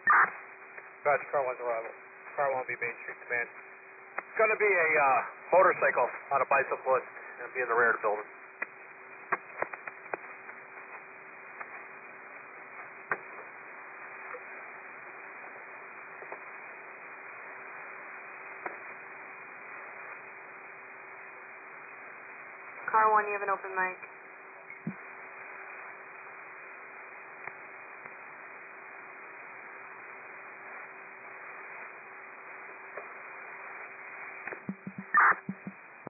Roger, car 1's arrival. Car 1 will be Main Street Command. It's going to be a motorcycle on a bicycle. It's going to be in the rear of the building. Car 1, you have an open mic.